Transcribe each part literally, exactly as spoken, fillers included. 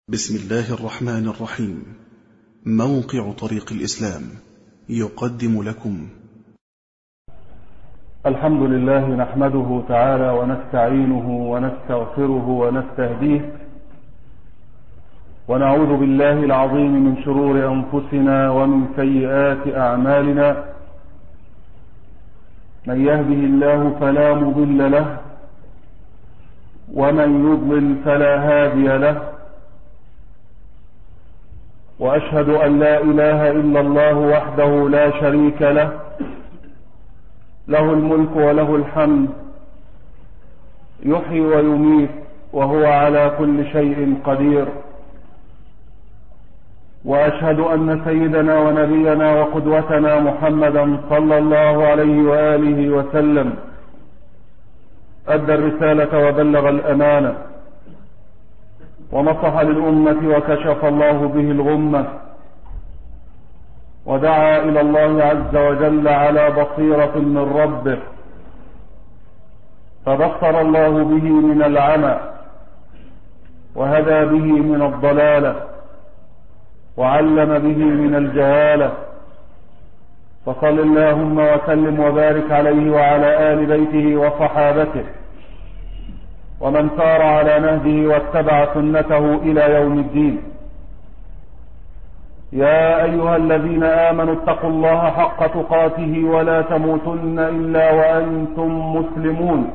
بسم الله الرحمن الرحيم. موقع طريق الإسلام يقدم لكم الحمد لله نحمده تعالى ونستعينه ونستغفره ونستهديه ونعوذ بالله العظيم من شرور أنفسنا ومن سيئات أعمالنا. من يهده الله فلا مضل له ومن يضلل فلا هادي له، وأشهد أن لا إله إلا الله وحده لا شريك له، له الملك وله الحمد، يحيي ويميت وهو على كل شيء قدير. وأشهد أن سيدنا ونبينا وقدوتنا محمدا صلى الله عليه وآله وسلم أدى الرسالة وبلغ الأمانة ونصح للأمة وكشف الله به الغمة، ودعا إلى الله عز وجل على بصيرة من ربه، فبصر الله به من العمى وهدى به من الضلالة وعلم به من الجهالة. فصل اللهم وسلم وبارك عليه وعلى آل بيته وصحابته ومن سار على نهجه واتبع سنته إلى يوم الدين. يا أيها الذين آمنوا اتقوا الله حق تقاته ولا تموتن إلا وأنتم مسلمون.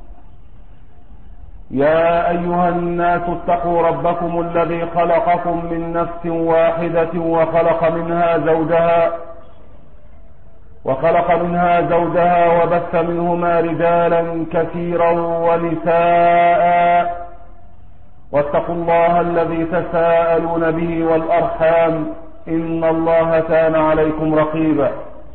يا أيها الناس اتقوا ربكم الذي خلقكم من نفس واحدة وخلق منها زوجها وخلق منها زوجها وبث منهما رجالا كثيرا ونساء، واتقوا الله الذي تساءلون به والأرحام إن الله كان عليكم رقيبا.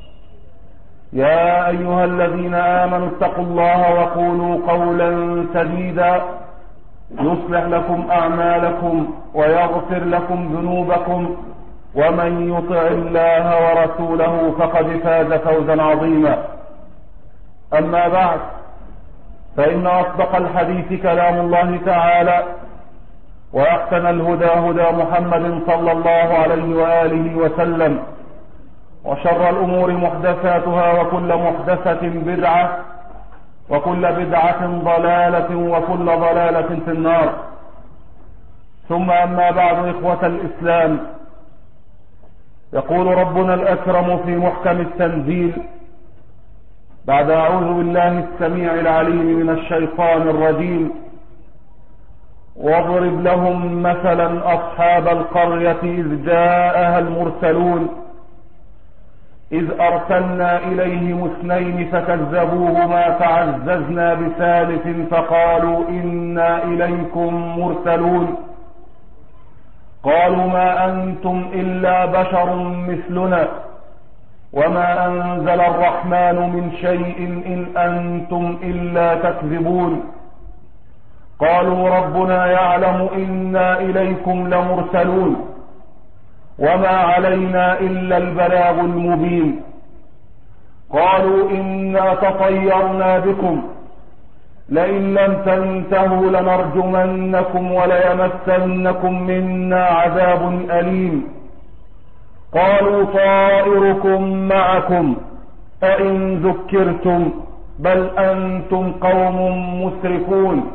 يا أيها الذين آمنوا اتقوا الله وقولوا قولا سديدا يصلح لكم أعمالكم ويغفر لكم ذنوبكم، ومن يطع الله ورسوله فقد فاز فوزا عظيما. أما بعد، فإن أصدق الحديث كلام الله تعالى، وأحسن الهدى هدى محمد صلى الله عليه وآله وسلم، وشر الأمور محدثاتها وكل محدثة بدعة وكل بدعة ضلالة وكل ضلالة في النار. ثم أما بعد، إخوة الإسلام، يقول ربنا الأكرم في محكم التنزيل بعد أعوذ بالله السميع العليم من الشيطان الرجيم: واضرب لهم مثلا أصحاب القرية إذ جاءها المرسلون إذ أرسلنا إليهم اثنين فكذبوهما فعززنا بثالث فقالوا إنا إليكم مرسلون. قالوا ما أنتم إلا بشر مثلنا وما أنزل الرحمن من شيء إن أنتم إلا تكذبون. قالوا ربنا يعلم إنا إليكم لمرسلون وما علينا إلا البلاغ المبين. قالوا إنا تطيرنا بكم لئن لم تنتهوا لنرجمنكم وليمسنكم منا عذاب أليم. قالوا طائركم معكم أئن ذكرتم بل أنتم قوم مسرفون.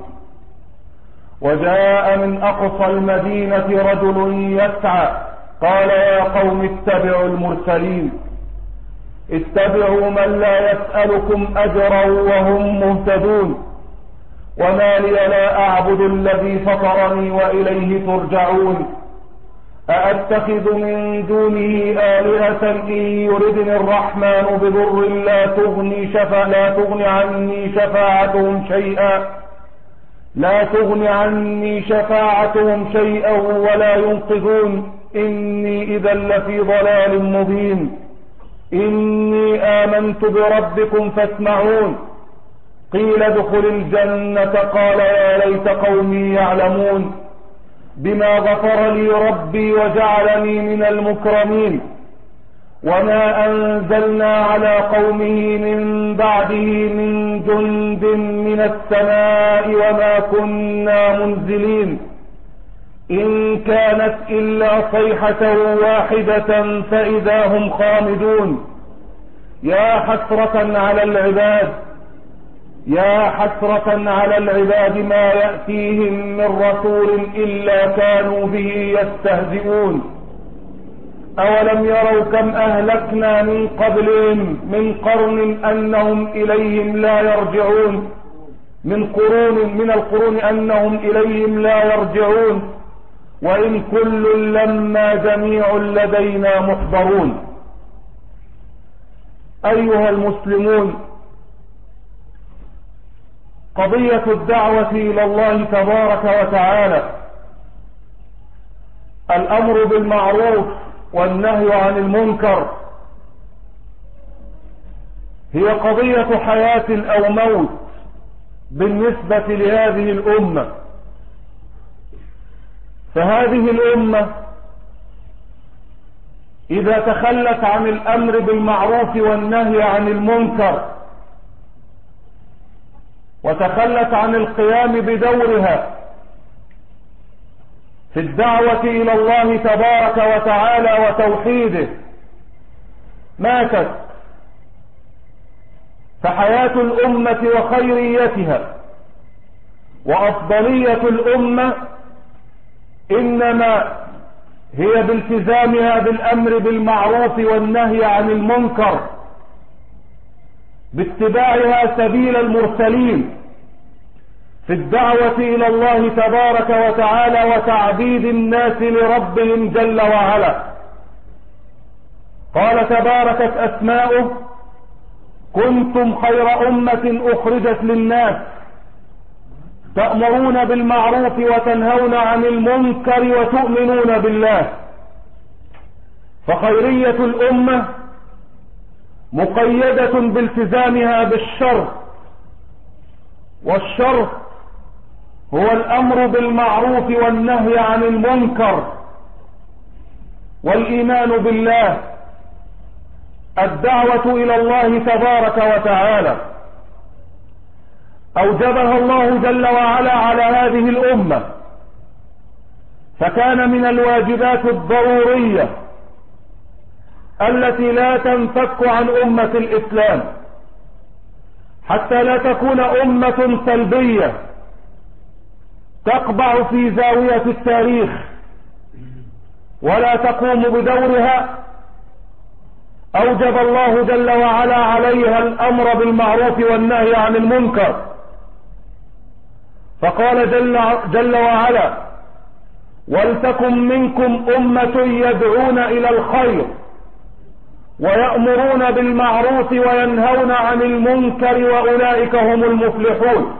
وجاء من أقصى المدينة رجل يسعى قال يا قوم اتبعوا المرسلين اتبعوا من لا يسألكم أجرا وهم مهتدون. وما لي لا أعبد الذي فطرني وإليه ترجعون. أأتخذ من دونه آلهة إن يردني الرحمن بضر لا تغني شفا لا تغني عني شفاعتهم شيئا لا تغني عني شفاعتهم شيئا ولا ينقذون. إني إذا لفي ضلال مبين. إني آمنت بربكم فاسمعون. قيل ادخل الجنة قال يا ليت قومي يعلمون بما غفر لي ربي وجعلني من المكرمين. وما أنزلنا على قومه من بعده من جند من السماء وما كنا منزلين. إن كانت إلا صيحة واحدة فإذا هم خامدون. يا حسرة على العباد، يا حسرة على العباد ما يأتيهم من رسول إلا كانوا به يستهزئون. أولم يروا كم أهلكنا من قبلهم من قرن أنهم إليهم لا يرجعون، من قرون من القرون أنهم إليهم لا يرجعون، وإن كل لما جميع لدينا محضرون. أيها المسلمون، قضية الدعوة إلى الله تبارك وتعالى، الأمر بالمعروف والنهي عن المنكر، هي قضية حياة أو موت بالنسبة لهذه الأمة. فهذه الأمة إذا تخلت عن الأمر بالمعروف والنهي عن المنكر وتخلت عن القيام بدورها في الدعوة إلى الله تبارك وتعالى وتوحيده ماتت. فحياة الأمة وخيريتها وأفضلية الأمة إنما هي بالتزامها بالأمر بالمعروف والنهي عن المنكر، باتباعها سبيل المرسلين في الدعوة إلى الله تبارك وتعالى وتعبيد الناس لربهم جل وعلا. قال تباركت أسماؤه: كنتم خير أمة أخرجت للناس تأمرون بالمعروف وتنهون عن المنكر وتؤمنون بالله. فخيرية الأمة مقيدة بالتزامها بالشرع، والشرع هو الأمر بالمعروف والنهي عن المنكر والإيمان بالله، الدعوة إلى الله تبارك وتعالى أوجبها الله جل وعلا على هذه الأمة، فكان من الواجبات الضرورية التي لا تنفك عن أمة الإسلام حتى لا تكون أمة سلبية تقبع في زاوية التاريخ ولا تقوم بدورها. أوجب الله جل وعلا عليها الأمر بالمعروف والنهي عن المنكر، فقال جل, جل وعلا: ولتكن منكم أمة يدعون إلى الخير ويأمرون بالمعروف وينهون عن المنكر وأولئك هم المفلحون.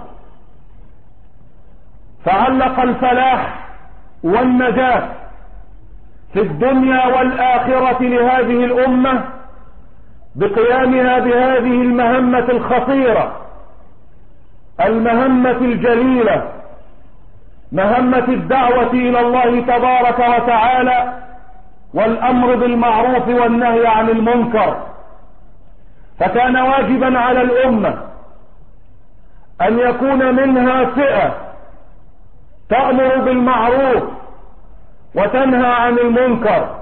فعلق الفلاح والنجاة في الدنيا والآخرة لهذه الأمة بقيامها بهذه المهمة الخطيرة، المهمة الجليلة، مهمة الدعوة إلى الله تبارك وتعالى والأمر بالمعروف والنهي عن المنكر. فكان واجبا على الأمة أن يكون منها فئة تأمر بالمعروف وتنهى عن المنكر،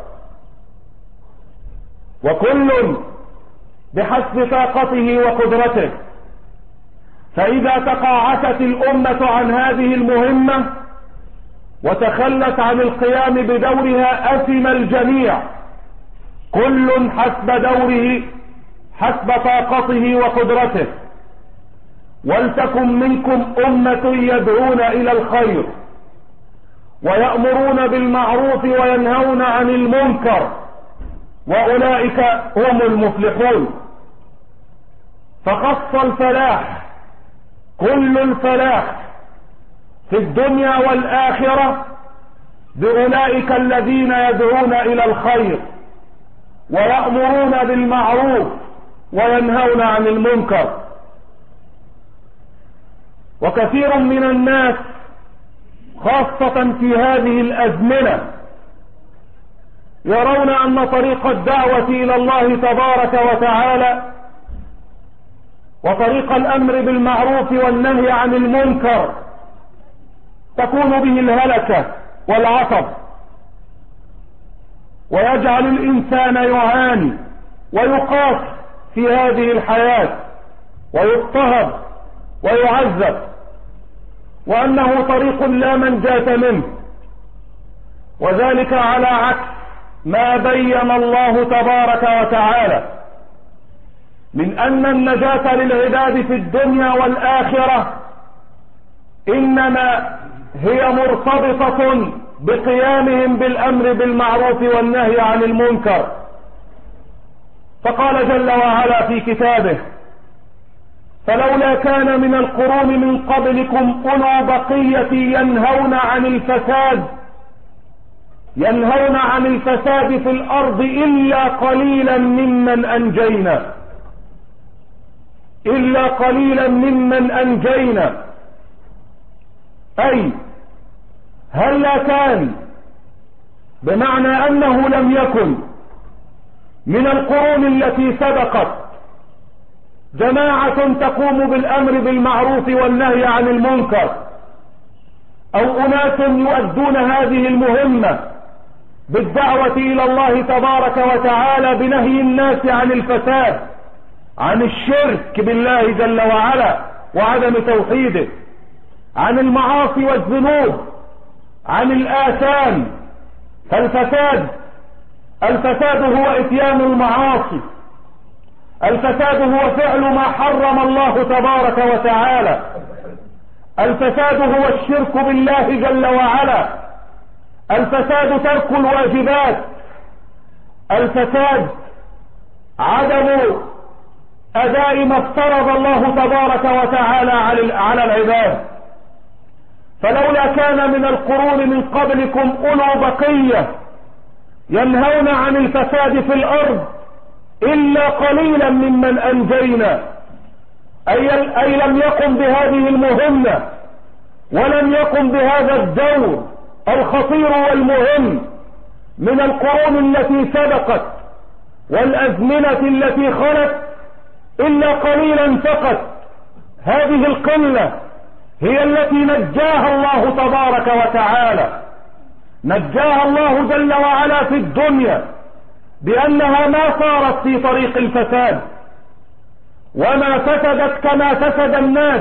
وكل بحسب طاقته وقدرته. فإذا تقاعست الأمة عن هذه المهمة وتخلت عن القيام بدورها أثم الجميع، كل حسب دوره حسب طاقته وقدرته. ولتكن منكم أمة يدعون إلى الخير ويأمرون بالمعروف وينهون عن المنكر وأولئك هم المفلحون. فخص الفلاح، كل الفلاح في الدنيا والآخرة، بأولئك الذين يدعون إلى الخير ويأمرون بالمعروف وينهون عن المنكر. وكثير من الناس خاصة في هذه الأزمنة يرون أن طريق الدعوة إلى الله تبارك وتعالى وطريق الأمر بالمعروف والنهي عن المنكر تكون به الهلكة والعصب، ويجعل الإنسان يعاني ويقاس في هذه الحياة ويضطهد ويعذب، وأنه طريق لا منجاة منه، وذلك على عكس ما بين الله تبارك وتعالى من أن النجاة للعباد في الدنيا والآخرة إنما هي مرتبطة بقيامهم بالأمر بالمعروف والنهي عن المنكر. فقال جل وعلا في كتابه: فلولا كان من القرون من قبلكم أولو بقية ينهون عن الفساد ينهون عن الفساد في الأرض إلا قليلا ممن أنجينا إلا قليلا ممن أنجينا أي هل لا كان، بمعنى أنه لم يكن من القرون التي سبقت جماعة تقوم بالأمر بالمعروف والنهي عن المنكر، أو أناس يؤدون هذه المهمة بالدعوة إلى الله تبارك وتعالى بنهي الناس عن الفساد، عن الشرك بالله جل وعلا وعدم توحيده، عن المعاصي والذنوب، عن الآثام. فالفساد الفساد هو إتيان المعاصي، الفساد هو فعل ما حرم الله تبارك وتعالى، الفساد هو الشرك بالله جل وعلا، الفساد ترك الواجبات، الفساد عدم أداء ما افترض الله تبارك وتعالى على العباد. فلولا كان من القرون من قبلكم أولو بقية ينهون عن الفساد في الأرض إلا قليلا ممن أنجينا، أي, أي لم يقم بهذه المهمة ولم يقم بهذا الدور الخطير والمهم من القرون التي سبقت والأزمنة التي خلت إلا قليلا فقط. هذه القلة هي التي نجاها الله تبارك وتعالى، نجاها الله جل وعلا في الدنيا بأنها ما صارت في طريق الفساد وما فسدت كما فسد الناس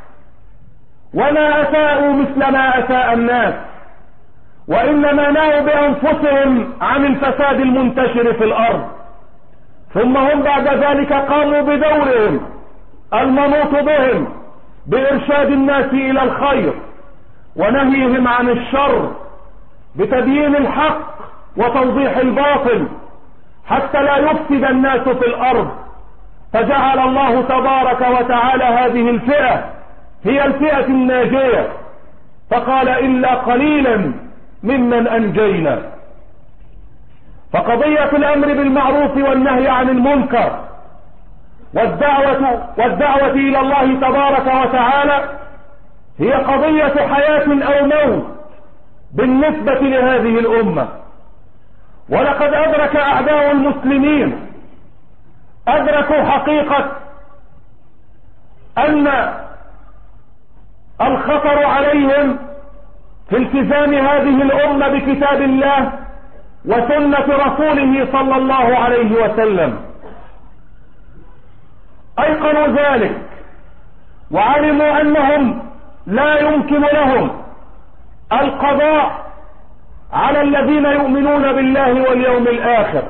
وما أساءوا مثل ما أساء الناس، وإنما ناهوا بأنفسهم عن الفساد المنتشر في الأرض، ثم هم بعد ذلك قاموا بدورهم المنوط بهم بإرشاد الناس إلى الخير ونهيهم عن الشر، بتبيين الحق وتوضيح الباطل حتى لا يفسد الناس في الأرض. فجعل الله تبارك وتعالى هذه الفئة هي الفئة الناجية، فقال إلا قليلا ممن أنجينا. فقضية الأمر بالمعروف والنهي عن المنكر والدعوة, والدعوة إلى الله تبارك وتعالى هي قضية حياة أو موت بالنسبة لهذه الأمة. ولقد أدرك أعداء المسلمين أدركوا حقيقة أن الخطر عليهم في التزام هذه الأمة بكتاب الله وسنة رسوله صلى الله عليه وسلم. أيقنوا ذلك وعلموا أنهم لا يمكن لهم القضاء على الذين يؤمنون بالله واليوم الآخر،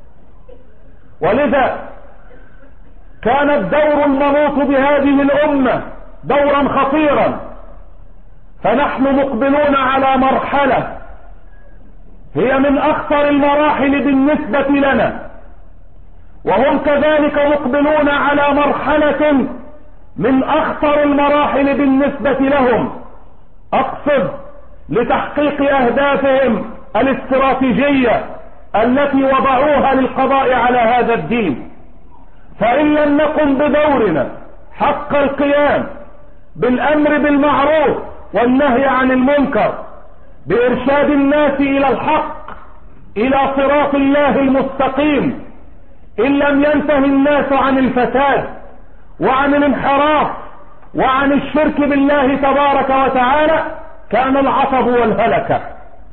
ولذا كان الدور المنوط بهذه الأمة دورا خطيرا. فنحن مقبلون على مرحلة هي من أخطر المراحل بالنسبة لنا، وهم كذلك مقبلون على مرحلة من أخطر المراحل بالنسبة لهم، أقصد لتحقيق أهدافهم الاستراتيجية التي وضعوها للقضاء على هذا الدين. فإن لم نقم بدورنا حق القيام بالأمر بالمعروف والنهي عن المنكر بإرشاد الناس إلى الحق إلى صراط الله المستقيم، إن لم ينته الناس عن الفساد وعن الانحراف وعن الشرك بالله تبارك وتعالى كان العصب والهلكة.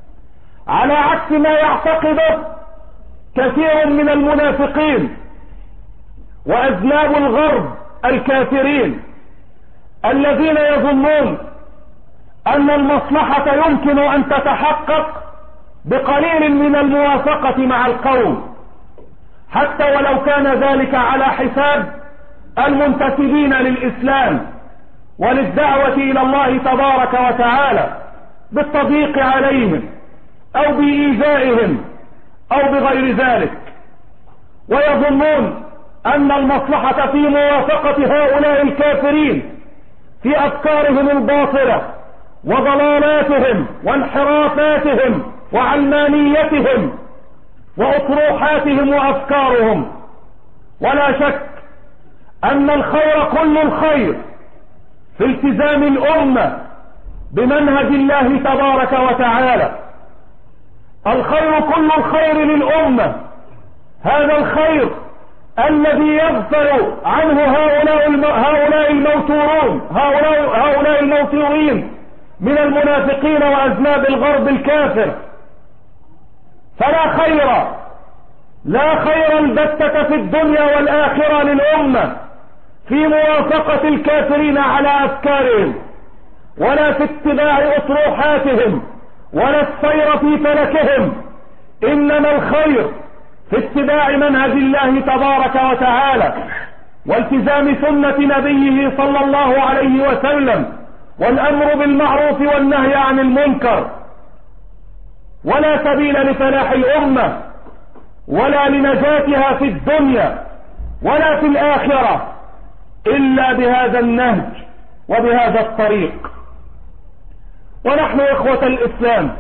على عكس ما يعتقده كثير من المنافقين وأذناب الغرب الكافرين الذين يظنون أن المصلحة يمكن أن تتحقق بقليل من الموافقة مع القوم، حتى ولو كان ذلك على حساب المنتسبين للإسلام وللدعوة إلى الله تبارك وتعالى بالتضييق عليهم أو بإيذائهم أو بغير ذلك. ويظنون أن المصلحة في موافقة هؤلاء الكافرين في أفكارهم الباطلة وضلالاتهم وانحرافاتهم وعلمانيتهم وأطروحاتهم وأفكارهم. ولا شك أن الخير كل الخير في التزام الأمة بمنهج الله تبارك وتعالى. الخير كل الخير للأمة، هذا الخير الذي يغفل عنه هؤلاء هؤلاء الموتورون هؤلاء هؤلاء الموتورين من المنافقين وأذناب الغرب الكافر. فلا خير لا خير البتة في الدنيا والآخرة للأمة في موافقة الكافرين على أفكارهم، ولا في اتباع أطروحاتهم، ولا السير في فلكهم. إنما الخير في اتباع منهج الله تبارك وتعالى والتزام سنة نبيه صلى الله عليه وسلم والأمر بالمعروف والنهي عن المنكر. ولا سبيل لفلاح الأمة ولا لنجاتها في الدنيا ولا في الآخرة إلا بهذا النهج وبهذا الطريق. ونحن إخوة الإسلام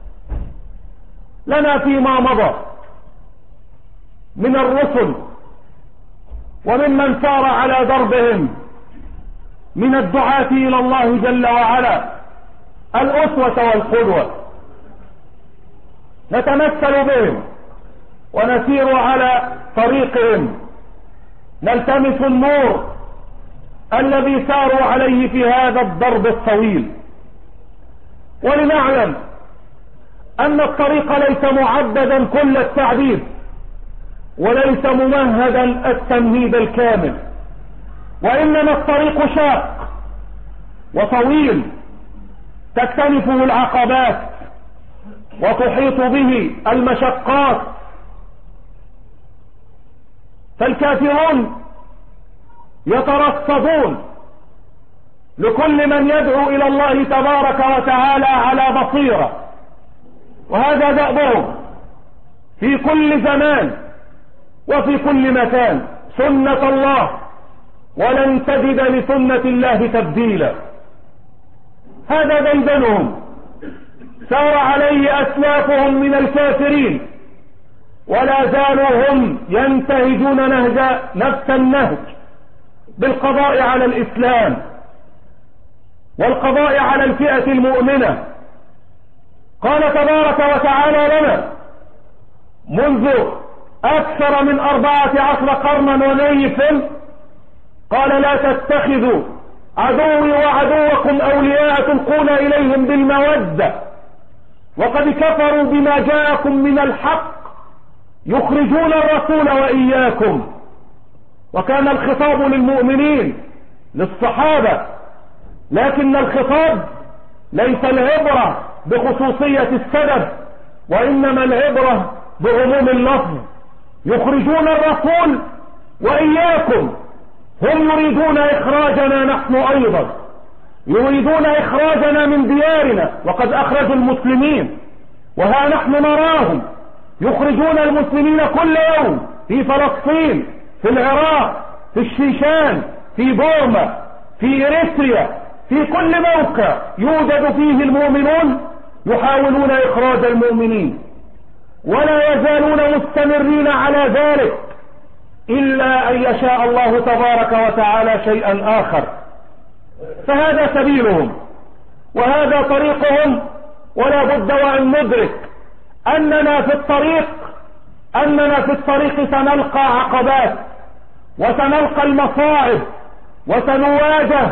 لنا فيما مضى من الرسل وممن سار على دربهم من الدعاة إلى الله جل وعلا الأسوة والقدوة، نتمثل بهم ونسير على طريقهم، نلتمس النور الذي ساروا عليه في هذا الضرب الطويل، ولنعلم أن الطريق ليس معددا كل التعديد وليس ممهدا التمهيد الكامل، وإنما الطريق شاق وطويل تكتنفه العقبات وتحيط به المشقات. فالكافرون يترصدون لكل من يدعو إلى الله تبارك وتعالى على بصيرة، وهذا دأبهم في كل زمان وفي كل مكان، سنة الله ولن تجد لسنة الله تبديلا. هذا ديدنهم سار عليه أسلافهم من الكافرين، ولا زالوا هم ينتهجون نهج نفس النهج بالقضاء على الإسلام والقضاء على الفئة المؤمنة. قال تبارك وتعالى لنا منذ أكثر من أربعة عشر قرنا ونيف، قال لا تتخذوا عدوي وعدوكم أولياء تلقون إليهم بالمودة وقد كفروا بما جاءكم من الحق يخرجون الرسول وإياكم. وكان الخطاب للمؤمنين للصحابة، لكن الخطاب ليس العبرة بخصوصية السبب، وإنما العبرة بعموم اللفظ. يخرجون الرسول وإياكم، هم يريدون إخراجنا نحن أيضا، يريدون إخراجنا من ديارنا وقد أخرجوا المسلمين، وها نحن نراهم يخرجون المسلمين كل يوم في فلسطين، في العراق، في الشيشان، في بورما، في إريتريا، في كل موقع يوجد فيه المؤمنون يحاولون إخراج المؤمنين، ولا يزالون مستمرين على ذلك إلا أن يشاء الله تبارك وتعالى شيئا آخر. فهذا سبيلهم وهذا طريقهم، ولا بد وأن ندرك أننا في الطريق أننا في الطريق سنلقى عقبات وسنلقى المصاعب وسنواجه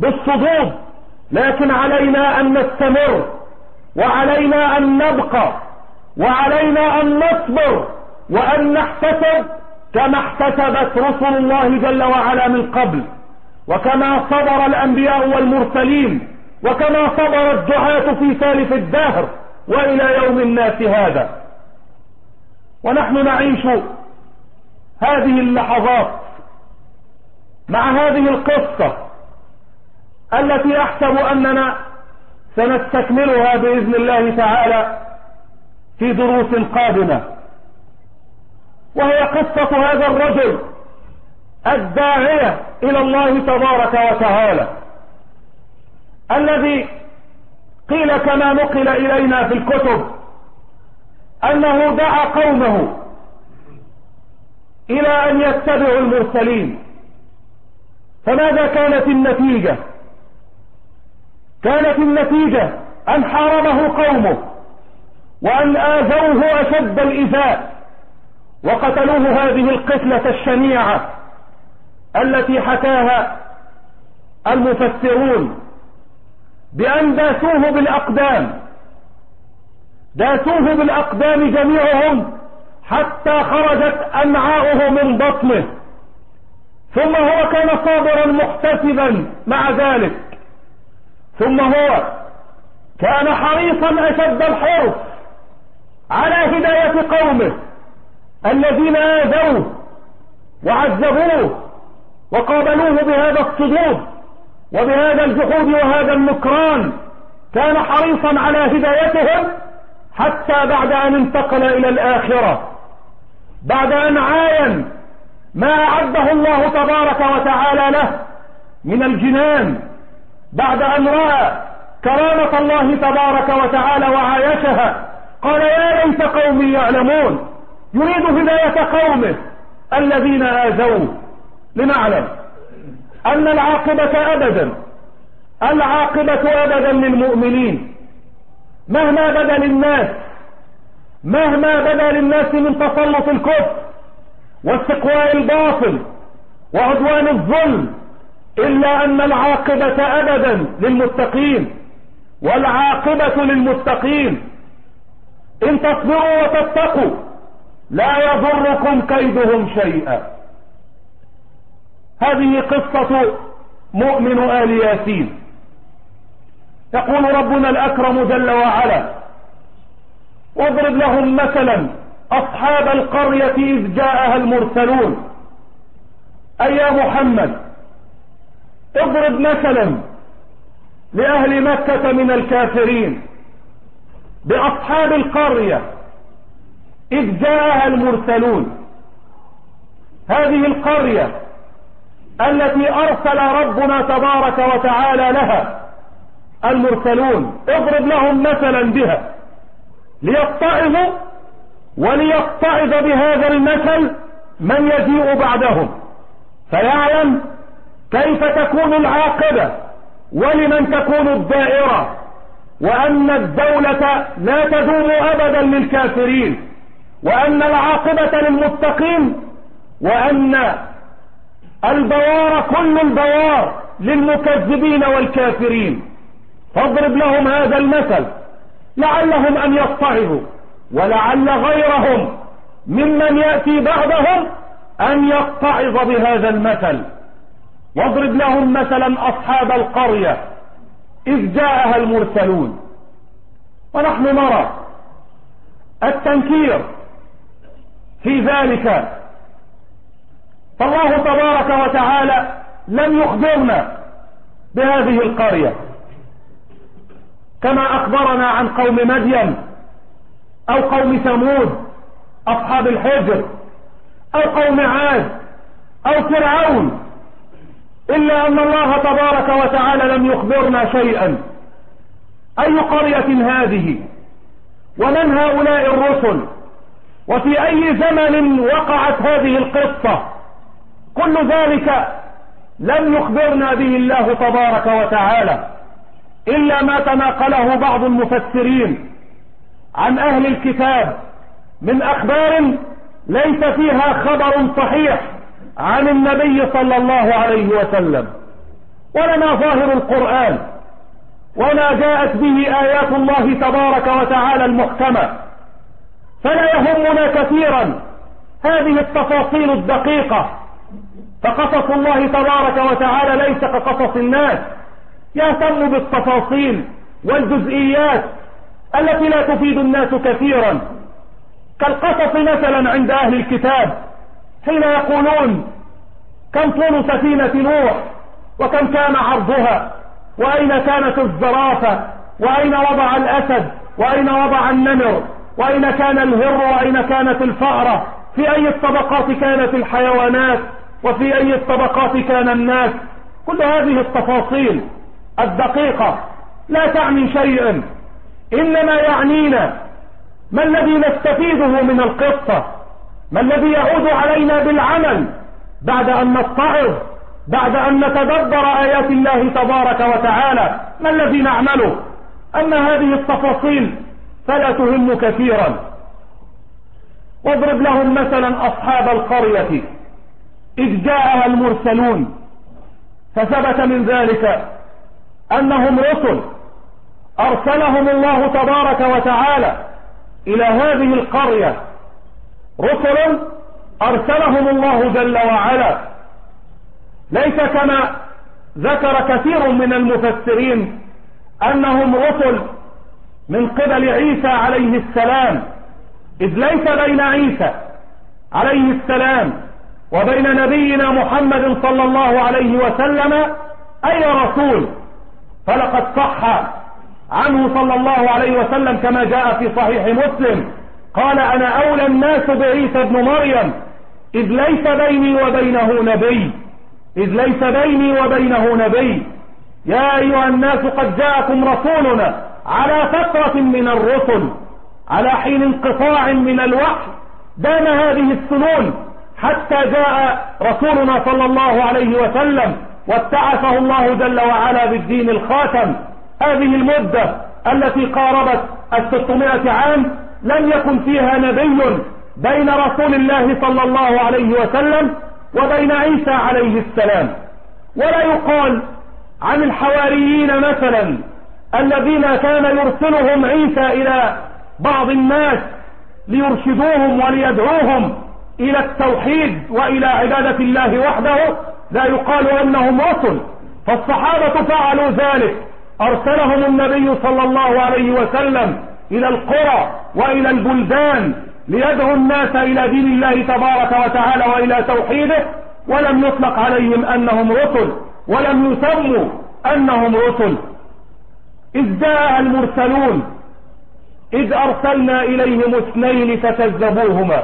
بالصدود، لكن علينا أن نستمر وعلينا أن نبقى وعلينا أن نصبر وأن نحتسب كما احتسبت رسل الله جل وعلا من قبل، وكما صبر الأنبياء والمرسلين، وكما صبر الدعاة في سالف الدهر وإلى يوم الناس هذا. ونحن نعيش هذه اللحظات مع هذه القصة التي أحسب أننا سنستكملها بإذن الله تعالى في دروس قادمة، وهي قصة هذا الرجل الداعية إلى الله تبارك وتعالى، الذي قيل كما نقل إلينا في الكتب أنه دعا قومه إلى أن يتبعوا المرسلين. فماذا كانت النتيجة؟ كانت النتيجة أن حاربه قومه وأن آذوه أشد الإيذاء وقتلوه هذه القتلة الشنيعة التي حكاها المفسرون بأن داسوه بالأقدام، داسوه بالأقدام جميعهم حتى خرجت أمعاؤه من بطنه، ثم هو كان صابرا محتسبا مع ذلك، ثم هو كان حريصا أشد الحرص على هداية قومه الذين آذوه وعذبوه وقابلوه بهذا الصدود وبهذا الجحود وهذا النكران. كان حريصا على هدايتهم حتى بعد أن انتقل إلى الآخرة، بعد أن عاين ما أعده الله تبارك وتعالى له من الجنان، بعد أن رأى كرامة الله تبارك وتعالى وعايشها، قال يا ليت قومي يعلمون. يريد هداية قومه الذين آذوه. لنعلم أن العاقبة أبدا العاقبة أبدا للمؤمنين، مهما بدا للناس مهما بدا للناس من تسلط الكفر واستقواء الباطل وعدوان الظلم، إلا أن العاقبة أبدا للمتقين، والعاقبة للمتقين. إن تصبروا وتتقوا لا يضركم كيدهم شيئا. هذه قصة مؤمن آل ياسين. يقول ربنا الأكرم جل وعلا واضرب لهم مثلا أصحاب القرية إذ جاءها المرسلون. أي يا محمد اضرب مثلا لأهل مكة من الكافرين بأصحاب القرية إذ جاءها المرسلون. هذه القرية التي أرسل ربنا تبارك وتعالى لها المرسلون، اضرب لهم مثلا بها ليتعظوا وليتعظ بهذا المثل من يجيء بعدهم، فيعلم كيف تكون العاقبة ولمن تكون الدائرة، وأن الدولة لا تدوم أبدا للكافرين، وأن العاقبة للمتقين، وأن البوار كل البوار للمكذبين والكافرين. فاضرب لهم هذا المثل لعلهم أن يتعظوا، ولعل غيرهم ممن يأتي بعدهم أن يتعظ بهذا المثل. واضرب لهم مثلا أصحاب القرية إذ جاءها المرسلون. ونحن نرى التنكير في ذلك، فالله تبارك وتعالى لم يخبرنا بهذه القرية كما أخبرنا عن قوم مدين أو قوم ثمود أصحاب الحجر أو قوم عاد أو فرعون، إلا أن الله تبارك وتعالى لم يخبرنا شيئا. أي قرية هذه؟ ومن هؤلاء الرسل؟ وفي أي زمن وقعت هذه القصة؟ كل ذلك لم يخبرنا به الله تبارك وتعالى، إلا ما تناقله بعض المفسرين عن أهل الكتاب من أخبار ليس فيها خبر صحيح عن النبي صلى الله عليه وسلم. ولنا ظاهر القرآن وما جاءت به آيات الله تبارك وتعالى المحكمة، فلا يهمنا كثيرا هذه التفاصيل الدقيقة، فقصص الله تبارك وتعالى ليس كقصص الناس، يهتم بالتفاصيل والجزئيات التي لا تفيد الناس كثيرا، كالقصص مثلا عند أهل الكتاب حين يقولون كم طول سفينة نوح، وكم كان عرضها، وأين كانت الزرافة، وأين وضع الأسد، وأين وضع النمر، وأين كان الهر، وأين كانت الفأرة، في أي الطبقات كانت الحيوانات، وفي أي الطبقات كان الناس. كل هذه التفاصيل الدقيقة لا تعني شيئا، إنما يعنينا ما الذي نستفيده من القصة، ما الذي يعود علينا بالعمل بعد أن نتعظ، بعد أن نتدبر آيات الله تبارك وتعالى، ما الذي نعمله. أما هذه التفاصيل فلا تهم كثيرا. واضرب لهم مثلا أصحاب القرية إذ جاءها المرسلون، فثبت من ذلك أنهم رسل أرسلهم الله تبارك وتعالى إلى هذه القرية، رسل أرسلهم الله جل وعلا، ليس كما ذكر كثير من المفسرين أنهم رسل من قبل عيسى عليه السلام، إذ ليس بين عيسى عليه السلام وبين نبينا محمد صلى الله عليه وسلم أي رسول، فلقد صح عنه صلى الله عليه وسلم كما جاء في صحيح مسلم قال: أنا أولى الناس بعيسى ابن مريم إذ ليس بيني وبينه نبي، إذ ليس بيني وبينه نبي. يا أيها الناس قد جاءكم رسولنا على فترة من الرسل، على حين انقطاع من الوحي، دام هذه السنون حتى جاء رسولنا صلى الله عليه وسلم وابتعثه الله جل وعلا بالدين الخاتم. هذه المدة التي قاربت الستمائة عام لم يكن فيها نبي بين رسول الله صلى الله عليه وسلم وبين عيسى عليه السلام. ولا يقال عن الحواريين مثلا الذين كان يرسلهم عيسى إلى بعض الناس ليرشدوهم وليدعوهم إلى التوحيد وإلى عبادة الله وحده، لا يقال أنهم رسل، فالصحابة فعلوا ذلك، أرسلهم النبي صلى الله عليه وسلم إلى القرى وإلى البلدان ليدعوا الناس إلى دين الله تبارك وتعالى وإلى توحيده، ولم يطلق عليهم أنهم رسل ولم يسموا أنهم رسل. إذ جاء المرسلون إذ أرسلنا إليهم اثنين فكذبوهما،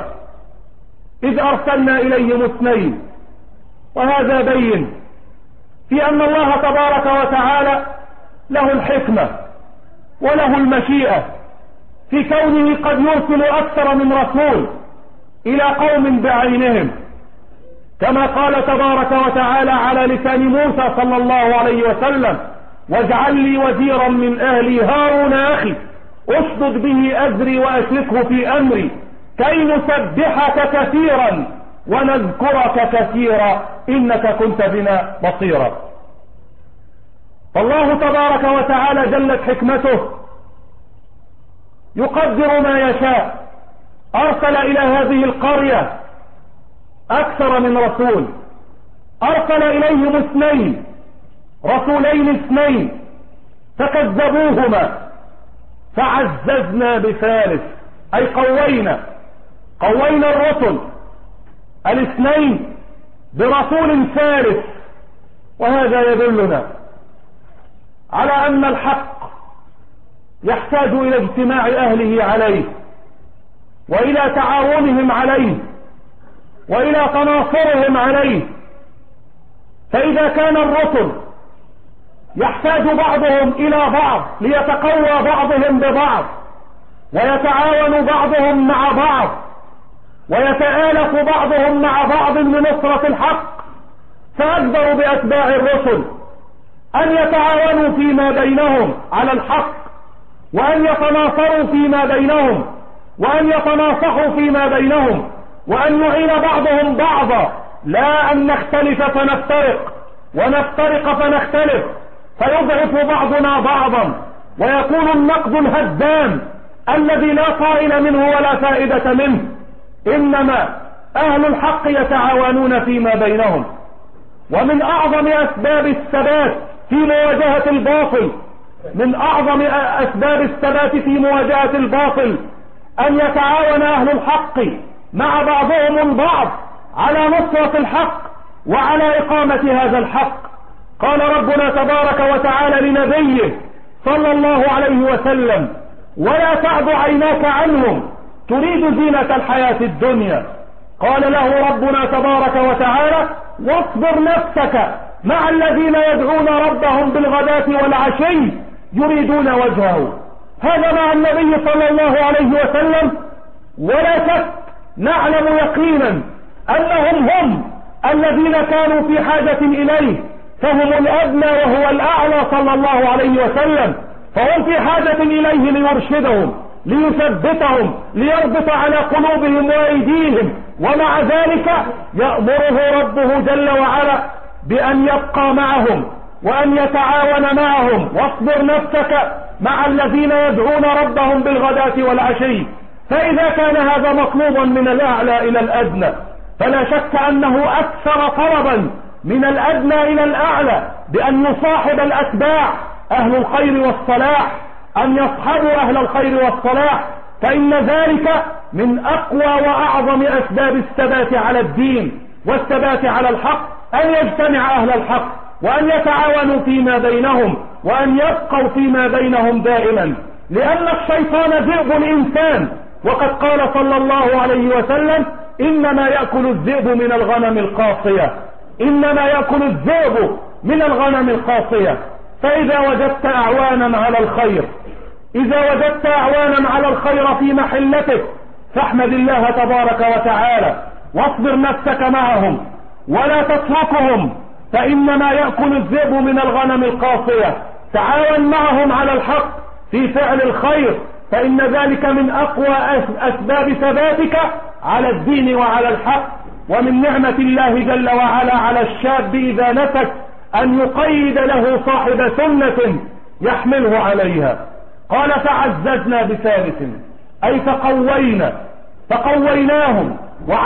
إذ أرسلنا إليهم اثنين، وهذا بين في أن الله تبارك وتعالى له الحكمة وله المشيئة في كونه قد يرسل أكثر من رسول إلى قوم بعينهم، كما قال تبارك وتعالى على لسان موسى صلى الله عليه وسلم: واجعل لي وزيرا من أهلي هارون أخي أشدد به أزري وأشركه في أمري كي نسبحك كثيرا ونذكرك كثيرا إنك كنت بنا بصيرا. فالله تبارك وتعالى جلت حكمته يقدر ما يشاء، أرسل إلى هذه القرية أكثر من رسول، أرسل إليهم اثنين، رسولين اثنين فكذبوهما، فعززنا بثالث، أي قوينا قوينا الرسل الاثنين برسول ثالث. وهذا يدلنا على أن الحق يحتاج إلى اجتماع أهله عليه وإلى تعاونهم عليه وإلى تناصرهم عليه. فإذا كان الرسل يحتاج بعضهم إلى بعض ليتقوى بعضهم ببعض ويتعاون بعضهم مع بعض ويتآلف بعضهم مع بعض لنصرة الحق، فأجبروا بأتباع الرسل أن يتعاونوا فيما بينهم على الحق، وأن يتناصروا فيما بينهم، وأن يتناصحوا فيما بينهم، وأن يعين بعضهم بعضا، لا أن نختلف فنفترق ونفترق فنختلف فيضعف بعضنا بعضا ويكون النقد الهدام الذي لا طائل منه ولا فائدة منه. إنما أهل الحق يتعاونون فيما بينهم. ومن أعظم أسباب الثبات في مواجهة الباطل من أعظم أسباب الثبات في مواجهة الباطل أن يتعاون أهل الحق مع بعضهم البعض على نصرة الحق وعلى إقامة هذا الحق. قال ربنا تبارك وتعالى لنبيه صلى الله عليه وسلم: ولا تعد عيناك عنهم تريد زينة الحياة الدنيا. قال له ربنا تبارك وتعالى: واصبر نفسك مع الذين يدعون ربهم بالغداة والعشي يريدون وجهه. هذا مع النبي صلى الله عليه وسلم، ولا شك نعلم يقينا أنهم هم الذين كانوا في حاجة إليه، فهم الأدنى وهو الأعلى صلى الله عليه وسلم، فهم في حاجة إليه ليرشدهم ليثبتهم ليربط على قلوبهم وأيديهم. ومع ذلك يأمره ربه جل وعلا بأن يبقى معهم وأن يتعاون معهم. واصبر نفسك مع الذين يدعون ربهم بالغداة والعشي. فإذا كان هذا مطلوبا من الأعلى إلى الأدنى، فلا شك أنه أكثر طلبا من الأدنى إلى الأعلى بأن يصاحب الأتباع أهل الخير والصلاح، أن يصحبوا أهل الخير والصلاح، فإن ذلك من أقوى وأعظم أسباب الثبات على الدين والثبات على الحق، أن يجتمع أهل الحق وأن يتعاونوا فيما بينهم وأن يبقوا فيما بينهم دائما، لأن الشيطان ذئب الإنسان، وقد قال صلى الله عليه وسلم: إنما يأكل الذئب من الغنم القاصية، إنما يأكل الذئب من الغنم القاصية. فإذا وجدت أعوانا على الخير إذا وجدت أعوانا على الخير في محلتك فاحمد الله تبارك وتعالى، واصبر نفسك معهم ولا تتركهم، فإنما يأكل الذئب من الغنم القاصية. تعاون معهم على الحق في فعل الخير، فإن ذلك من أقوى أسباب ثباتك على الدين وعلى الحق. ومن نعمة الله جل وعلا على الشاب إذا نسك أن يقيد له صاحب سنة يحمله عليها. قال: فعززنا بثالث، أي فقوينا فقويناهم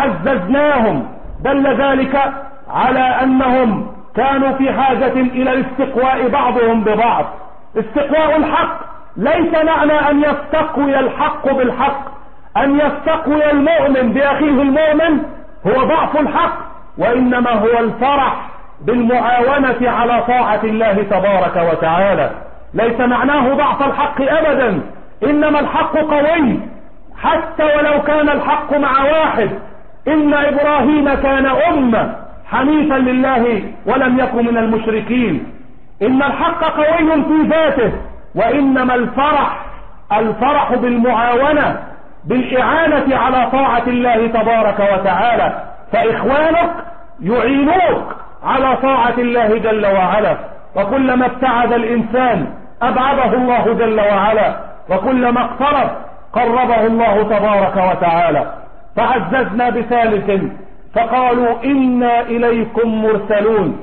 وعززناهم. دل ذلك على أنهم كانوا في حاجة إلى الاستقواء بعضهم ببعض. استقواء الحق ليس معنى أن يستقوي الحق بالحق، أن يستقوي المؤمن بأخيه المؤمن هو ضعف الحق، وإنما هو الفرح بالمعاونة على طاعة الله تبارك وتعالى. ليس معناه ضعف الحق أبدا، إنما الحق قوي حتى ولو كان الحق مع واحد. إن إبراهيم كان أمة حنيفا لله ولم يكن من المشركين. إن الحق قوي في ذاته، وإنما الفرح الفرح بالمعاونة بالإعانة على طاعة الله تبارك وتعالى. فإخوانك يعينوك على طاعة الله جل وعلا، وكلما ابتعد الإنسان أبعده الله جل وعلا، وكلما اقترب قربه الله تبارك وتعالى. فعززنا بثالث فقالوا إنا إليكم مرسلون.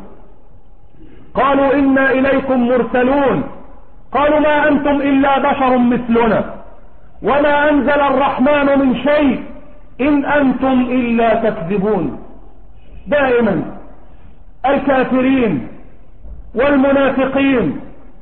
قالوا إنا إليكم مرسلون. قالوا ما أنتم إلا بشر مثلنا وما أنزل الرحمن من شيء إن أنتم إلا تكذبون. دائما الكافرين والمنافقين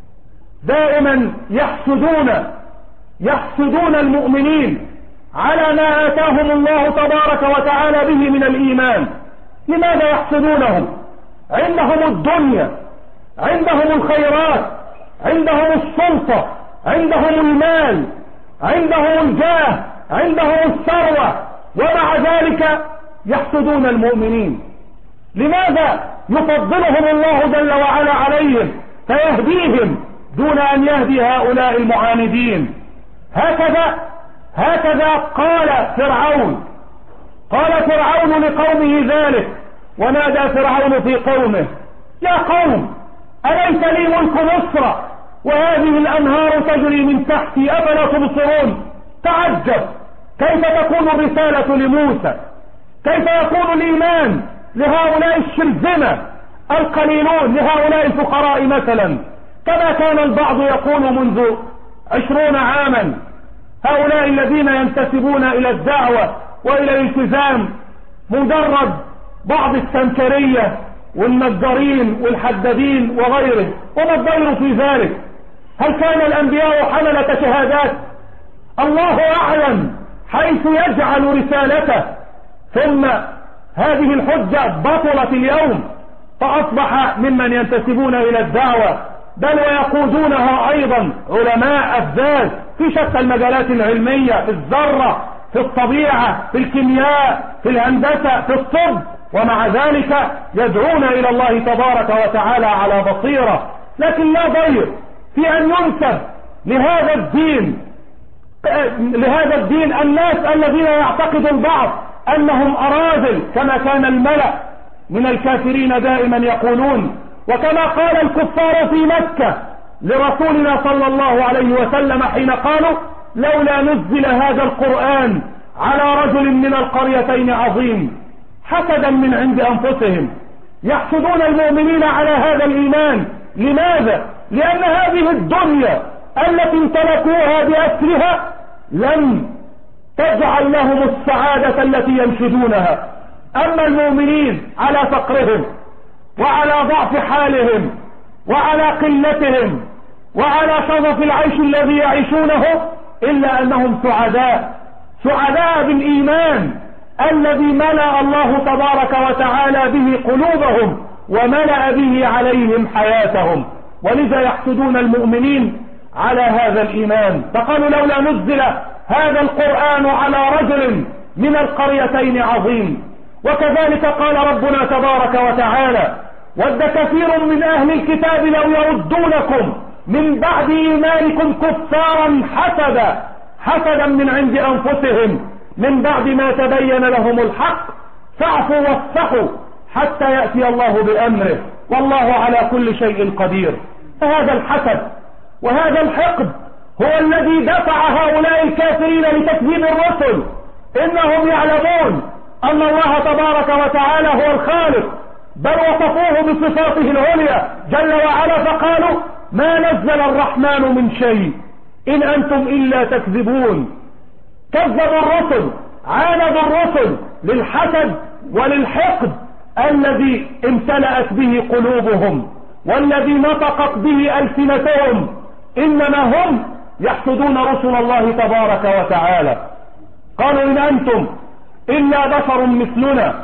دائما يحسدون يحسدون المؤمنين على ما آتاهم الله تبارك وتعالى به من الإيمان. لماذا يحسدونهم؟ عندهم الدنيا، عندهم الخيرات، عندهم السلطة، عندهم المال، عندهم الجاه، عندهم الثروة، ومع ذلك يحسدون المؤمنين. لماذا يفضلهم الله جل وعلا عليهم فيهديهم دون أن يهدي هؤلاء المعاندين؟ هكذا هكذا قال فرعون قال فرعون لقومه ذلك، ونادى فرعون في قومه: يا قوم أليس لي ملك مصر وهذه الأنهار تجري من تحتي أفلا تبصرون؟ تعجب كيف تكون الرسالة لموسى، كيف يكون الإيمان لهؤلاء الشرذمة القليلون، لهؤلاء الفقراء مثلا، كما كان البعض يقول منذ عشرون عاما هؤلاء الذين ينتسبون إلى الدعوة وإلى الالتزام مجرد بعض السمكرية والنجارين والحدادين وغيره، وما الضير في ذلك؟ هل كان الأنبياء حملة شهادات؟ الله أعلم حيث يجعل رسالته. ثم هذه الحجة بطلت اليوم، فأصبح ممن ينتسبون إلى الدعوة بل ويقودونها أيضا علماء أفذاذ في شتى المجالات العلمية، في الذرة، في الطبيعة، في الكيمياء، في الهندسة، في الطب، ومع ذلك يدعون إلى الله تبارك وتعالى على بصيرة. لكن لا ضير في أن ينسب لهذا الدين لهذا الدين الناس الذين يعتقد البعض أنهم أراذل، كما كان الملأ من الكافرين دائما يقولون، وكما قال الكفار في مكة لرسولنا صلى الله عليه وسلم حين قالوا لولا نزل هذا القرآن على رجل من القريتين عظيم، حسدا من عند أنفسهم، يحسدون المؤمنين على هذا الإيمان. لماذا؟ لأن هذه الدنيا التي امتلكوها بأسرها لم تجعل لهم السعادة التي ينشدونها. أما المؤمنين على فقرهم وعلى ضعف حالهم وعلى قلتهم وعلى شظف العيش الذي يعيشونه، إلا أنهم سعداء سعداء بالإيمان الذي ملأ الله تبارك وتعالى به قلوبهم وملأ به عليهم حياتهم، ولذا يحسدون المؤمنين على هذا الإيمان. فقالوا لولا نزل هذا القرآن على رجل من القريتين عظيم. وكذلك قال ربنا تبارك وتعالى ود كثير من أهل الكتاب لو يردونكم من بعد إيمانكم كفارا حسدا حسدا من عند أنفسهم من بعد ما تبين لهم الحق فاعفوا واصفحوا حتى يأتي الله بأمره والله على كل شيء قدير. فهذا الحسد وهذا الحقد هو الذي دفع هؤلاء الكافرين لتكذيب الرسل. إنهم يعلمون أن الله تبارك وتعالى هو الخالق، بل وصفوه بصفاته العليا جل وعلا، فقالوا ما نزل الرحمن من شيء إن أنتم إلا تكذبون. كذبوا الرسل، عاندوا الرسل للحسد وللحقد الذي امتلأت به قلوبهم والذي نطقت به ألسنتهم. إنما هم يحسدون رسل الله تبارك وتعالى. قالوا إن أنتم إلا بشر مثلنا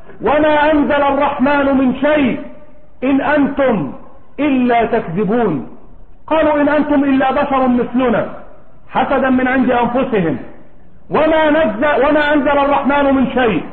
وما أنزل الرحمن من شيء إن أنتم إلا تكذبون. قالوا إن أنتم إلا بشر مثلنا حسدا من عند أنفسهم وما نزل وما أنزل الرحمن من شيء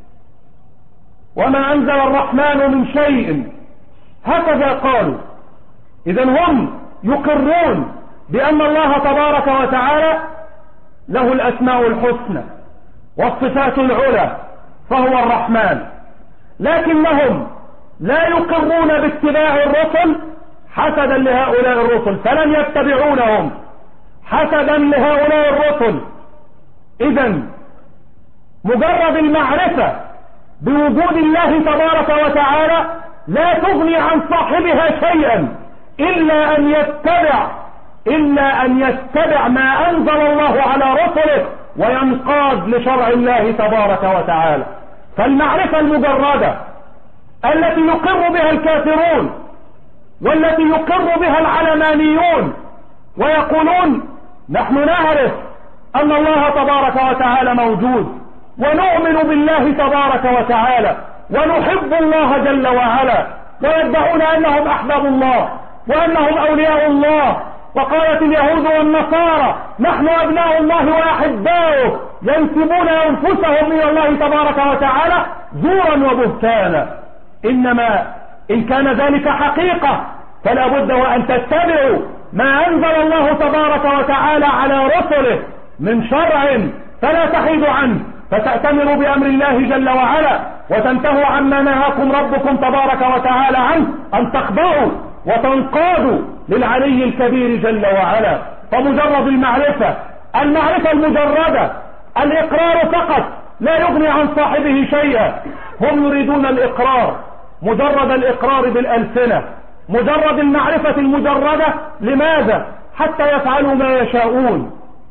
وما أنزل الرحمن من شيء هكذا قالوا. إذن هم يقرون بأن الله تبارك وتعالى له الأسماء الحسنى والصفات العلى فهو الرحمن، لكنهم لا يقرون باتباع الرسل حسدا لهؤلاء الرسل، فلن يتبعونهم حسدا لهؤلاء الرسل. إذن مجرد المعرفة بوجود الله تبارك وتعالى لا تغني عن صاحبها شيئا إلا أن يتبع إلا أن يتبع ما أنزل الله على رسله وينقاد لشرع الله تبارك وتعالى. فالمعرفة المجردة التي يقر بها الكافرون والتي يقر بها العلمانيون ويقولون نحن نعرف أن الله تبارك وتعالى موجود ونؤمن بالله تبارك وتعالى ونحب الله جل وعلا، ويدعون أنهم أحباب الله وأنهم أولياء الله. وقالت اليهود والنصارى نحن أبناء الله وأحباؤه، ينسبون أنفسهم إلى الله تبارك وتعالى زورا وبهتانا. إنما إن كان ذلك حقيقة فلا بد وأن تتبعوا ما أنزل الله تبارك وتعالى على رسله من شرع فلا تحيدوا عنه، فتأتمروا بأمر الله جل وعلا وتنتهوا عما نهاكم ربكم تبارك وتعالى عنه، أن تخضعوا وتنقادوا للعلي الكبير جل وعلا. فمجرد المعرفة المعرفة المجردة الإقرار فقط لا يغني عن صاحبه شيئا. هم يريدون الإقرار، مجرد الإقرار بالألسنة، مجرد المعرفة المجردة. لماذا؟ حتى يفعلوا ما يشاءون.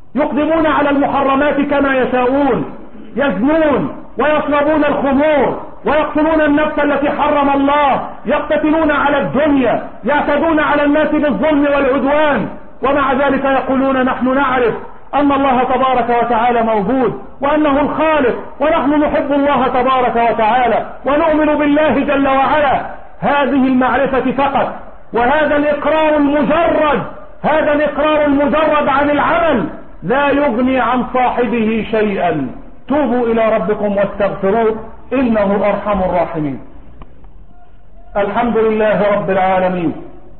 يقدمون على المحرمات كما يشاءون، يزنون ويشربون الخمور ويقتلون النفس التي حرم الله، يقتتلون على الدنيا، يعتدون على الناس بالظلم والعدوان، ومع ذلك يقولون نحن نعرف أن الله تبارك وتعالى موجود وأنه الخالق، ونحن نحب الله تبارك وتعالى ونؤمن بالله جل وعلا. هذه المعرفة فقط، وهذا الإقرار المجرد هذا الإقرار المجرد عن العمل لا يغني عن صاحبه شيئا. توبوا إلى ربكم واستغفروه إنه أرحم الراحمين. الحمد لله رب العالمين،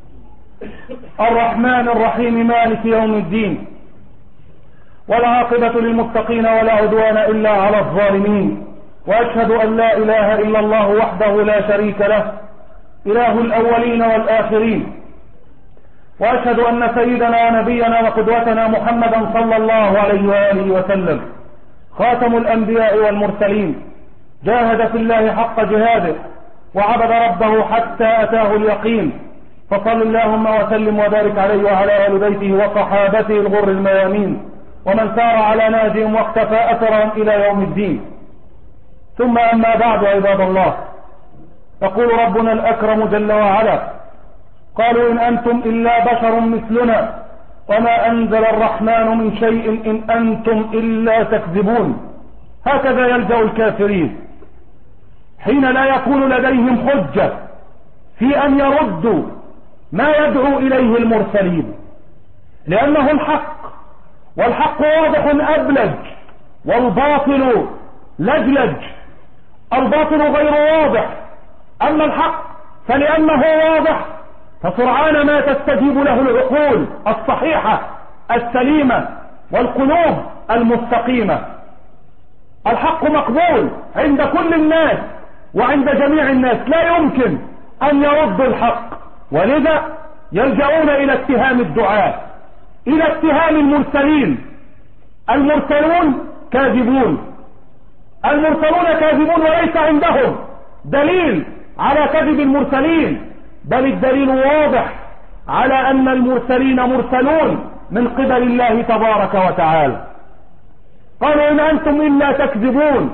الرحمن الرحيم، مالك يوم الدين، والعاقبة للمتقين ولا عدوان إلا على الظالمين، وأشهد أن لا إله إلا الله وحده لا شريك له، إله الأولين والآخرين، وأشهد أن سيدنا ونبينا وقدوتنا محمدا صلى الله عليه وآله وسلم خاتم الأنبياء والمرسلين، جاهد في الله حق جهاده وعبد ربه حتى أتاه اليقين، فصل اللهم وسلم وبارك عليه وعلى آل بيته وصحابته الغر الميامين، ومن سار على نهجهم واقتفى أثرهم إلى يوم الدين. ثم أما بعد، عباد الله، يقول ربنا الأكرم جل وعلا: قالوا إن أنتم إلا بشر مثلنا وما أنزل الرحمن من شيء إن أنتم إلا تكذبون. هكذا يلجأ الكافرين حين لا يكون لديهم حجة في أن يردوا ما يدعو إليه المرسلين، لأنه الحق، والحق واضح أبلج، والباطل لجلج. الباطل غير واضح، أما الحق فلأنه واضح فسرعان ما تستجيب له العقول الصحيحة السليمة والقلوب المستقيمة. الحق مقبول عند كل الناس وعند جميع الناس، لا يمكن أن يردوا الحق، ولذا يلجؤون إلى اتهام الدعاة، إلى اتهام المرسلين. المرسلون كاذبون، المرسلون كاذبون، وليس عندهم دليل على كذب المرسلين، بل الدليل واضح على أن المرسلين مرسلون من قبل الله تبارك وتعالى. قالوا إن أنتم إلا تكذبون،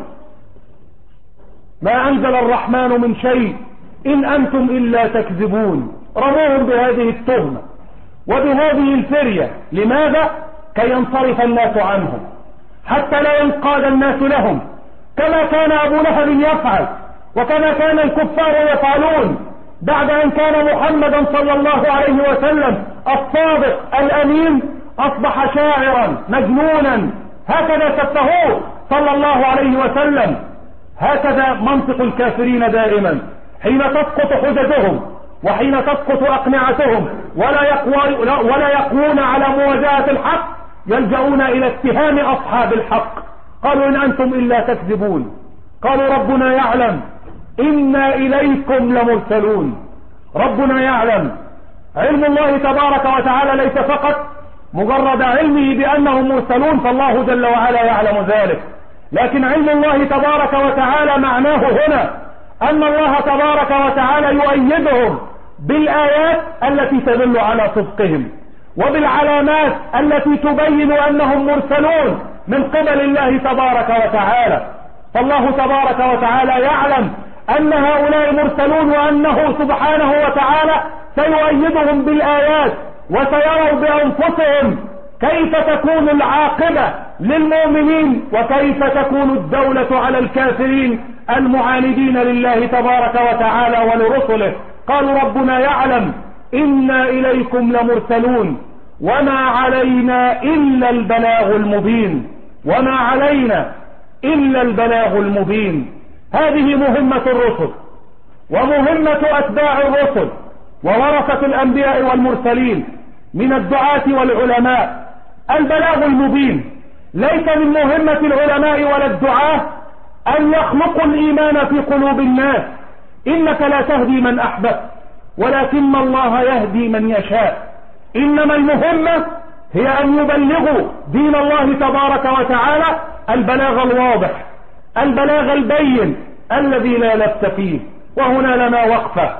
ما أنزل الرحمن من شيء إن أنتم إلا تكذبون. رموهم بهذه التهمة وبهذه الفرية. لماذا؟ كي ينصرف الناس عنهم، حتى لا ينقاد الناس لهم، كما كان أبو لهب يفعل وكما كان الكفار يفعلون بعد أن كان محمدا صلى الله عليه وسلم الصادق الأمين أصبح شاعرا مجنونا. هكذا شبهوه صلى الله عليه وسلم. هكذا منطق الكافرين دائما، حين تسقط حججهم وحين تسقط أقنعتهم ولا يقوى ولا يقوون على مواجهة الحق، يلجؤون إلى اتهام أصحاب الحق. قالوا إن أنتم إلا تكذبون. قالوا ربنا يعلم إنا إليكم لمرسلون. ربنا يعلم. علم الله تبارك وتعالى ليس فقط مجرد علمه بأنهم مرسلون، فالله جل وعلا يعلم ذلك، لكن علم الله تبارك وتعالى معناه هنا أن الله تبارك وتعالى يؤيدهم بالآيات التي تدل على صدقهم، وبالعلامات التي تبين أنهم مرسلون من قبل الله تبارك وتعالى. فالله تبارك وتعالى يعلم أن هؤلاء مرسلون، وأنه سبحانه وتعالى سيؤيدهم بالآيات، وسيروا بأنفسهم كيف تكون العاقبة للمؤمنين وكيف تكون الدولة على الكافرين المعاندين لله تبارك وتعالى ولرسله. قالوا ربنا يعلم إنا إليكم لمرسلون وما علينا إلا البلاغ المبين، وما علينا إلا البلاغ المبين. هذه مهمة الرسل ومهمة أتباع الرسل وورثة الأنبياء والمرسلين من الدعاة والعلماء. البلاغ المبين. ليس من مهمة العلماء ولا الدعاة أن يخلقوا الإيمان في قلوب الناس، إنك لا تهدي من أحببت ولكن الله يهدي من يشاء. إنما المهمة هي أن يبلغوا دين الله تبارك وتعالى البلاغ الواضح، البلاغ البين الذي لا لبس فيه. وهنا لنا وقفة.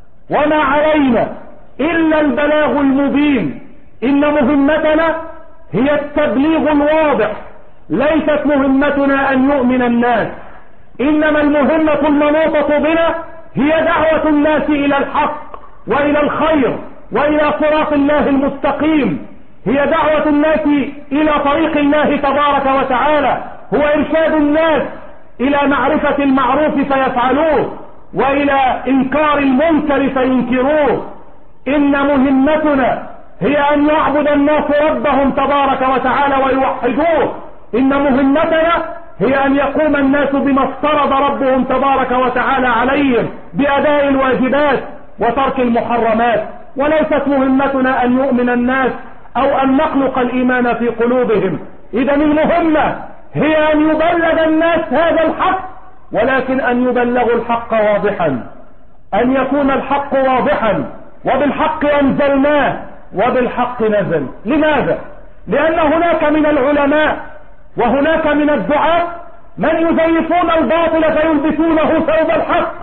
وما علينا إلا البلاغ المبين. إن مهمتنا هي التبليغ الواضح. ليست مهمتنا أن يؤمن الناس، إنما المهمة المنوطة بنا هي دعوة الناس إلى الحق وإلى الخير وإلى صراط الله المستقيم، هي دعوة الناس إلى طريق الله تبارك وتعالى، هو إرشاد الناس إلى معرفة المعروف فيفعلوه وإلى إنكار المنكر فينكروه. إن مهمتنا هي أن يعبد الناس ربهم تبارك وتعالى ويوحدوه. إن مهمتنا هي أن يقوم الناس بما افترض ربهم تبارك وتعالى عليهم بأداء الواجبات وترك المحرمات، وليست مهمتنا أن يؤمن الناس أو أن نخلق الإيمان في قلوبهم. إذا المهمة هي أن يبلغ الناس هذا الحق، ولكن أن يبلغوا الحق واضحا، أن يكون الحق واضحا، وبالحق أنزلناه وبالحق نزل. لماذا؟ لأن هناك من العلماء وهناك من الدعاة من يزيفون الباطل فيلبسونه ثوب الحق،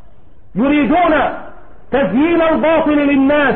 يريدون تزيين الباطل للناس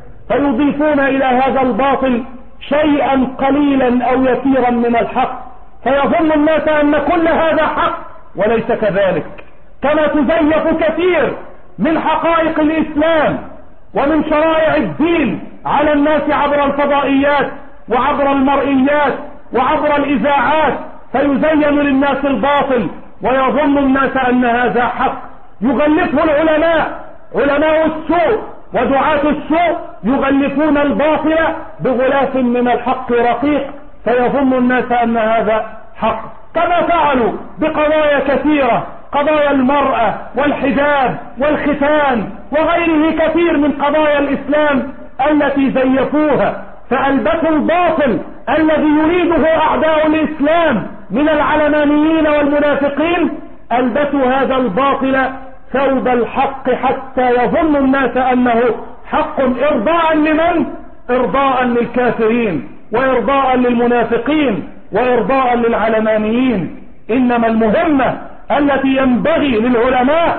فيضيفون إلى هذا الباطل شيئا قليلا أو يسيرا من الحق، فيظن الناس أن كل هذا حق، وليس كذلك. كما تزيف كثير من حقائق الإسلام ومن شرائع الدين على الناس عبر الفضائيات وعبر المرئيات وعبر الإذاعات، فيزين للناس الباطل ويظن الناس أن هذا حق. يغلفه العلماء، علماء السوء ودعاة السوء يغلفون الباطل بغلاف من الحق رقيق، فيظن الناس أن هذا حق، كما فعلوا بقضايا كثيرة، قضايا المرأة والحجاب والختان وغيره كثير من قضايا الإسلام التي زيفوها، فألبسوا الباطل الذي يريده أعداء الإسلام من العلمانيين والمنافقين، ألبسوا هذا الباطل ثوب الحق حتى يظن الناس أنه حق، إرضاء لمن؟ إرضاء للكافرين وإرضاء للمنافقين وإرضاء للعلمانيين. إنما المهمة التي ينبغي للعلماء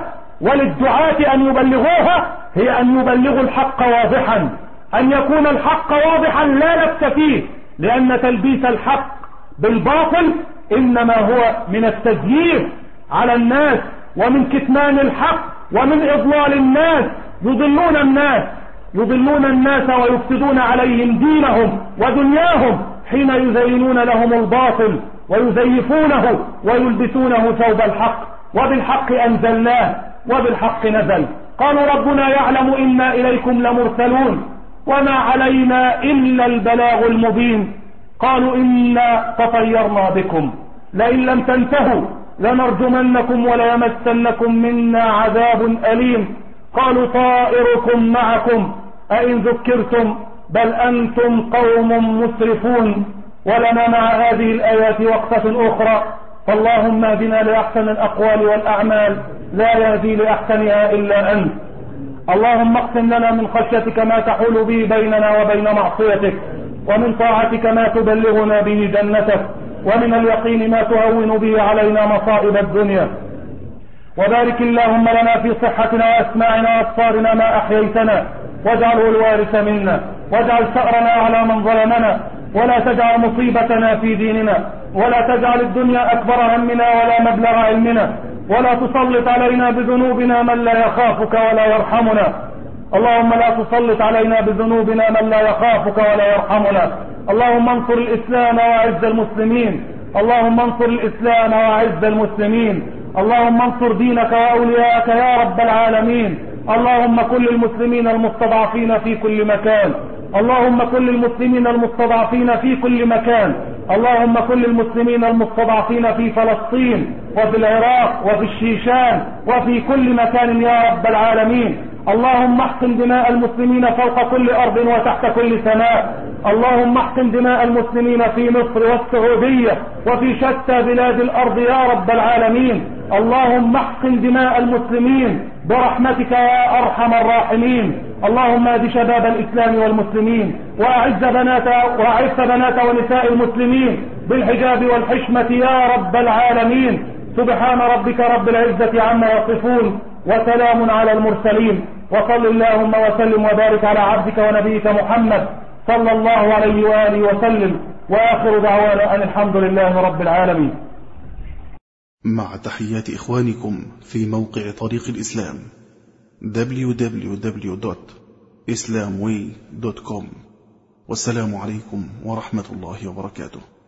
وللدعاة أن يبلغوها هي أن يبلغوا الحق واضحا، أن يكون الحق واضحا لا لبس فيه، لأن تلبيس الحق بالباطل إنما هو من التزييف على الناس ومن كتمان الحق ومن إضلال الناس. يضلون الناس يضلون الناس ويفسدون عليهم دينهم ودنياهم حين يزينون لهم الباطل ويزيفونه ويلبسونه ثوب الحق. وبالحق أنزلناه وبالحق نزل. قالوا ربنا يعلم إنا إليكم لمرسلون وما علينا إلا البلاغ المبين. قالوا إنا تطيرنا بكم لئن لم تنتهوا لنرجمنكم وليمسنكم منا عذاب أليم. قالوا طائركم معكم أئن ذكرتم بل أنتم قوم مسرفون. ولنا مع هذه الآيات وقفة أخرى، فاللهم اهدنا لأحسن الأقوال والأعمال لا يهدي لأحسنها إلا أنت. اللهم اقسم لنا من خشيتك ما تحول به بيننا وبين معصيتك، ومن طاعتك ما تبلغنا به جنتك، ومن اليقين ما تهون به علينا مصائب الدنيا. وبارك اللهم لنا في صحتنا وأسماعنا وأبصارنا ما أحييتنا، واجعله الوارث منا، واجعل ثأرنا على من ظلمنا، ولا تجعل مصيبتنا في ديننا، ولا تجعل الدنيا أكبر همنا ولا مبلغ علمنا، ولا تسلط علينا بذنوبنا من لا يخافك ولا يرحمنا. اللهم لا تسلط علينا بذنوبنا من لا يخافك ولا يرحمنا. اللهم انصر الإسلام وأعز المسلمين، اللهم انصر الإسلام وأعز المسلمين، اللهم انصر دينك وأولياءك يا رب العالمين. اللهم كل المسلمين المستضعفين في كل مكان، اللهم كل المسلمين المستضعفين في كل مكان، اللهم كل المسلمين المستضعفين في فلسطين وفي العراق وفي الشيشان وفي كل مكان يا رب العالمين. اللهم احقن دماء المسلمين فوق كل أرض وتحت كل سماء. اللهم احقن دماء المسلمين في مصر والسعودية وفي شتى بلاد الأرض يا رب العالمين. اللهم احقن دماء المسلمين برحمتك يا أرحم الراحمين. اللهم اهد شباب الإسلام والمسلمين، وأعز بنات وأعز بنات ونساء المسلمين بالحجاب والحشمة يا رب العالمين. سبحان ربك رب العزة عما يصفون، وسلام على المرسلين، وصل اللهم وسلم وبارك على عبدك ونبيك محمد صلى الله عليه وآله وسلم. وآخر دعوانا أن الحمد لله رب العالمين. مع تحيات إخوانكم في موقع طريق الإسلام دبليو دبليو دبليو دوت إسلام واي دوت كوم. والسلام عليكم ورحمة الله وبركاته.